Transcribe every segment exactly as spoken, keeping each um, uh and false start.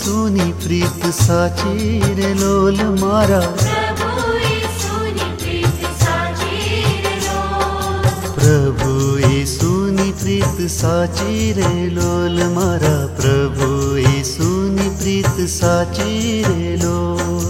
ईसूनी प्रीत साची रे लोल मारा। प्रभु ईसूनी प्रीत साची रे लोल। प्रभु ईसूनी प्रीत साची रे लोल मारा। प्रभु ईसूनी प्रीत साची रे लोल।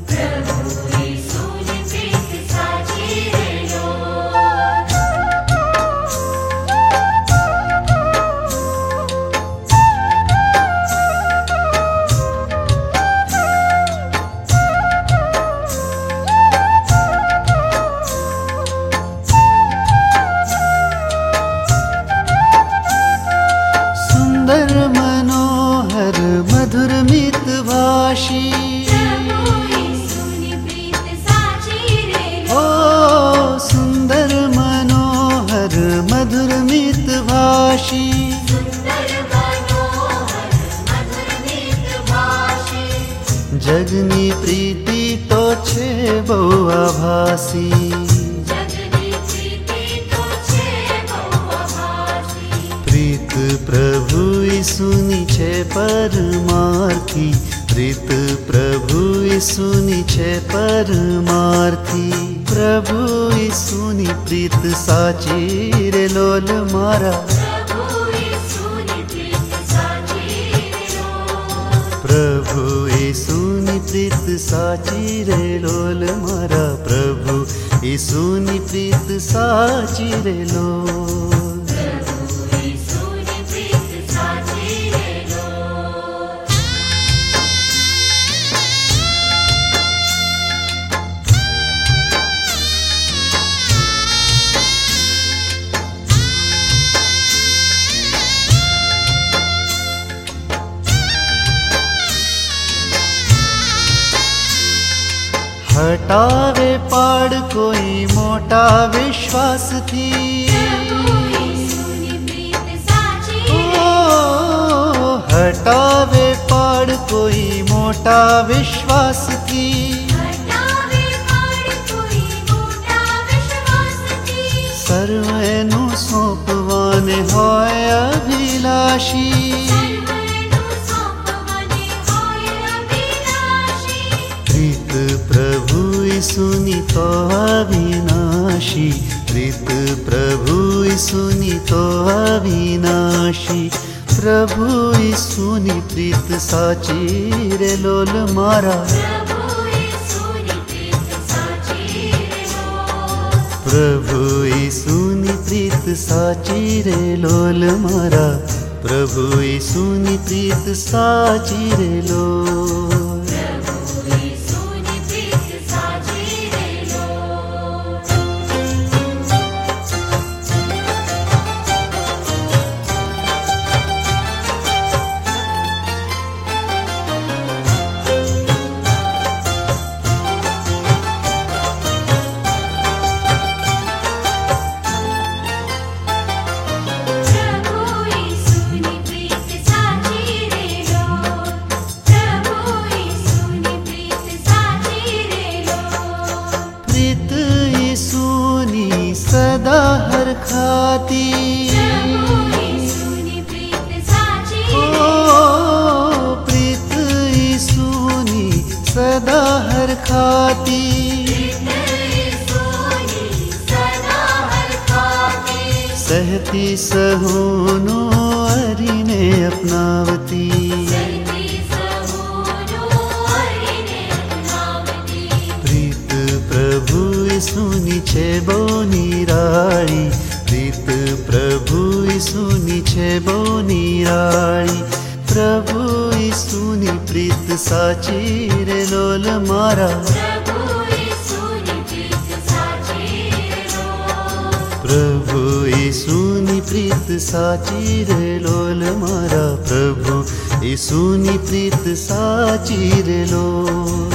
सुंदर मनोहर मधुर मितभाषी। प्रभु ईसूनी प्रीत साची रे लोल। ओ सुंदर मनोहर मधुर मितभाषी। सुंदर मनोहर मधुर मितभाषी। जगनी प्रीति तो छे बहु आभासी। जगनी प्रीति तो छे बहु आभासी। प्रीत प्रभु ईसूनी छे परमार्थी। प्रीत प्रभु ईसूनी छे परमार्थी। प्रभु ईसूनी प्रीत साची रे लोल मारा। प्रभु ईसूनी प्रीत साची रे लोल। प्रभु ईसूनी प्रीत साची रे लोल मारा। प्रभु ईसूनी प्रीत साची रे लोल। हटावे पाड़ कोई मोटा विश्वास थी। प्रभु ईसूनी प्रीत साची रे ओ हटावे पाड़ कोई मोटा विश्वास थी। हटावे पाड़ कोई मोटा विश्वास थी। सर्वेनु सौंपवाने होय अभिलाषी। सर्वेनु सौंपवाने होय अभिलाषी। प्रीत प्रभु ईसूनी तो अविनाशी। प्रीत प्रभु ईसूनी तो अविनाशी। प्रभु ईसूनी प्रीत साची रे लोल मारा। प्रभु ईसूनी प्रीत साची रे लोल। प्रभु ईसूनी प्रीत साची रे लोल मारा। प्रभु ईसूनी प्रीत साची रे लोल। सदा हर खाती। प्रभु ईसूनी प्रीत साची रे ओ प्रीत ईसूनी सदा हर खाती। प्रीत ईसूनी सदा हर खाती। सहती सहोनो अरिने अपनावती। सहती सहोनो अरिने अपनावती। प्रीत प्रभु ईसूनी छे बहु निराळी। प्रीत प्रभु ईसूनी छे बहु निराळी। प्रभु ईसूनी प्रीत साची रे लोल मारा। प्रभु ईसूनी प्रीत साची रे लोल। प्रभु ईसूनी प्रीत साची रे लोल मारा। प्रभु ईसूनी प्रीत साची रे लोल।